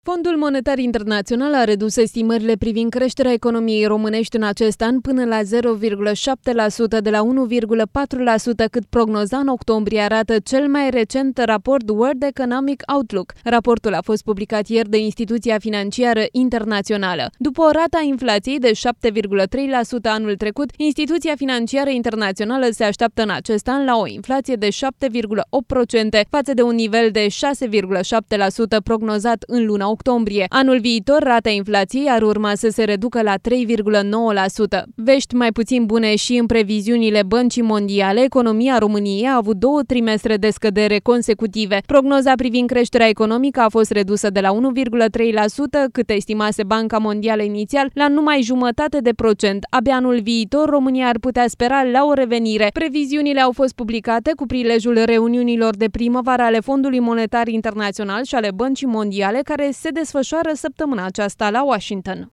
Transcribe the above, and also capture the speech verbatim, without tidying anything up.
Fondul Monetar Internațional a redus estimările privind creșterea economiei românești în acest an până la zero virgulă șapte la sută de la unu virgulă patru la sută cât prognoza în octombrie, arată cel mai recent raport World Economic Outlook. Raportul a fost publicat ieri de instituția financiară internațională. După o rată a inflației de șapte virgulă trei la sută anul trecut, instituția financiară internațională se așteaptă în acest an la o inflație de șapte virgulă opt la sută față de un nivel de șase virgulă șapte la sută prognozat în luna octombrie. Anul viitor, rata inflației ar urma să se reducă la trei virgulă nouă la sută. Vești mai puțin bune și în previziunile Băncii Mondiale. Economia României a avut două trimestre de scădere consecutive. Prognoza privind creșterea economică a fost redusă de la unu virgulă trei la sută, cât estimase Banca Mondială inițial, la numai jumătate de procent. Abia anul viitor, România ar putea spera la o revenire. Previziunile au fost publicate cu prilejul reuniunilor de primăvară ale Fondului Monetar Internațional și ale Băncii Mondiale, care se desfășoară săptămâna aceasta la Washington.